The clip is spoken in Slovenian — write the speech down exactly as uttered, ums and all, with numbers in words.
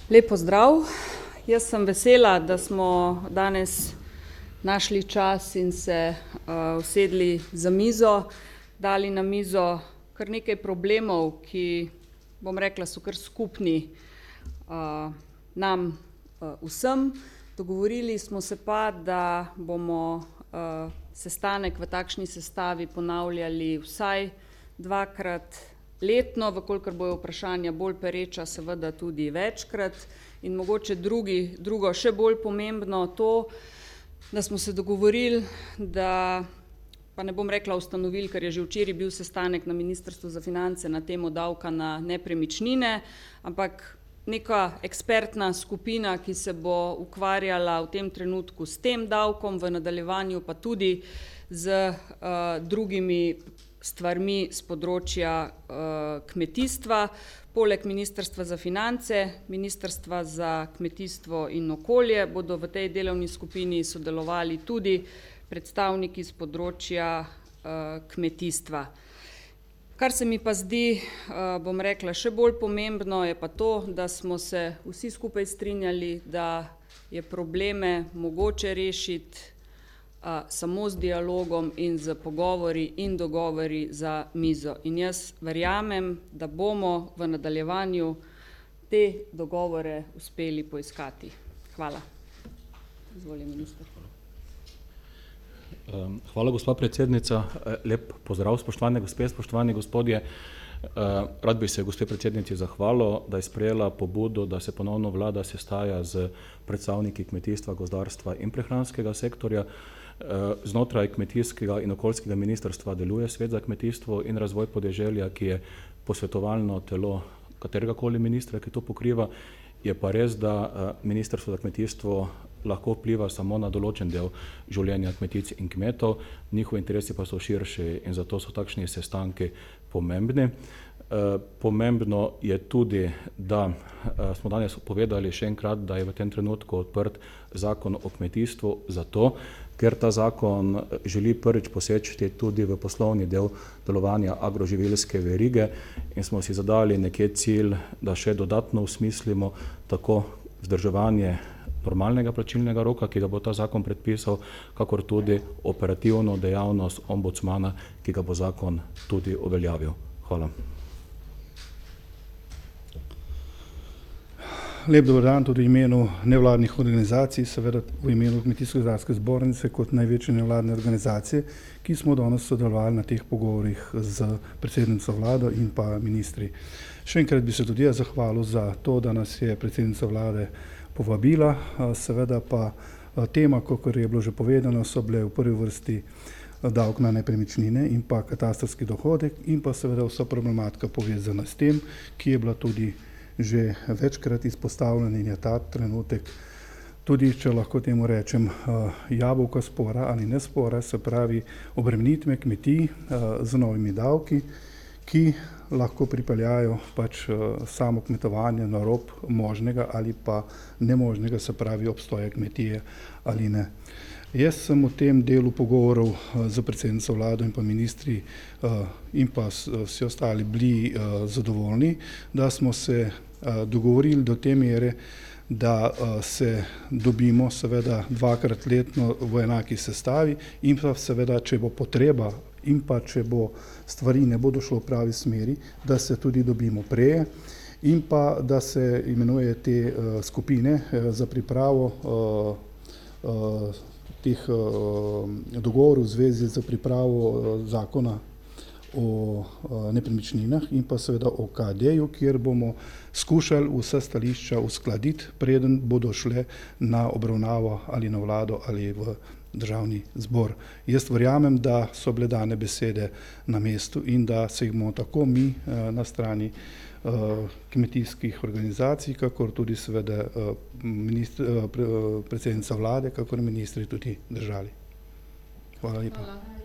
Lep pozdrav. Jaz sem vesela, da smo danes našli čas in se uh, usedli za mizo, dali na mizo kar nekaj problemov, ki, bom rekla, so kar skupni uh, nam uh, vsem. Dogovorili smo se pa, da bomo uh, sestanek v takšni sestavi ponavljali vsaj dvakrat letno, vkolikor bojo vprašanja bolj pereča, seveda tudi večkrat. In mogoče drugi, drugo še bolj pomembno to, da smo se dogovorili, da, pa ne bom rekla ustanovili, ker je že včeraj bil sestanek na Ministrstvu za finance na temo davka na nepremičnine, ampak neka ekspertna skupina, ki se bo ukvarjala v tem trenutku s tem davkom, v nadaljevanju pa tudi z uh, drugimi stvarmi z področja uh, kmetijstva. Poleg Ministrstva za finance, Ministrstva za kmetijstvo in okolje bodo v tej delovni skupini sodelovali tudi predstavniki z področja uh, kmetijstva. Kar se mi pa zdi, uh, bom rekla, še bolj pomembno, je pa to, da smo se vsi skupaj strinjali, da je probleme mogoče rešiti uh, samo z dialogom in z pogovori in dogovori za mizo. In jaz verjamem, da bomo v nadaljevanju te dogovore uspeli poiskati. Hvala. Izvoli, minister. Hvala, gospa predsednica. Lep pozdrav, spoštovane gospe, spoštovani gospodje. Rad bi se gospe predsednici zahvalil, da je sprejela pobudo, da se ponovno vlada sestaja z predstavniki kmetijstva, gozdarstva in prehranskega sektorja. Znotraj kmetijskega in okoljskega ministrstva deluje Svet za kmetijstvo in razvoj podeželja, ki je posvetovalno telo kateregakoli ministra, ki to pokriva. Je pa res, da Ministrstvo za kmetijstvo lahko vpliva samo na določen del življenja kmetic in kmetov, njihovi interesi pa so širši in zato so takšni sestanki pomembni. Pomembno je tudi, da smo danes povedali še enkrat, da je v tem trenutku odprt zakon o kmetijstvu zato, ker ta zakon želi prvič poseči tudi v poslovni del delovanja agroživilske verige in smo si zadali nekje cilj, da še dodatno usmislimo tako vzdrževanje normalnega plačilnega roka, ki ga bo ta zakon predpisal, kakor tudi operativno dejavnost ombudsmana, ki ga bo zakon tudi uveljavil. Hvala. Lep dober dan tudi v imenu nevladnih organizacij, seveda v imenu Kmetijsko-gozdarske zbornice kot največje nevladne organizacije, ki smo danes sodelovali na teh pogovorih z predsednico vlado in pa ministri. Še enkrat bi se tudi jaz zahvalil za to, da nas je predsednica vlade povabila, seveda pa tema, kakor je bilo že povedano, so bile v prvi vrsti davek na nepremičnine in pa katastrski dohodek in pa seveda vsa problematika povezana s tem, ki je bila tudi že večkrat izpostavljena in je ta trenutek tudi, če lahko temu rečem, jabolka spora ali ne spora, se pravi obremenitve kmetij z novimi davki, ki lahko pripeljajo pač samo kmetovanje na rob možnega ali pa nemožnega, se pravi obstoja kmetije ali ne. Jaz sem v tem delu pogovorov z predsednico vlado in pa ministri in pa vsi ostali bili zadovoljni, da smo se dogovorili do te mere, da se dobimo seveda dvakrat letno v enaki sestavi in pa seveda, če bo potreba in pa če bo stvari ne bodo šlo v pravi smeri, da se tudi dobimo prej in pa da se imenuje te skupine za pripravo teh dogovorov v zvezi z pripravo zakona o nepremičninah in pa seveda o K D-ju, kjer bomo skušali vsa stališča uskladiti, preden bodo šle na obravnavo ali na vlado ali v državni zbor. Jaz verjamem, da so bile dane besede na mestu in da se jih bomo tako mi na strani kmetijskih organizacij, kakor tudi seveda predsednica vlade, kakor ministri tudi držali. Hvala lepa.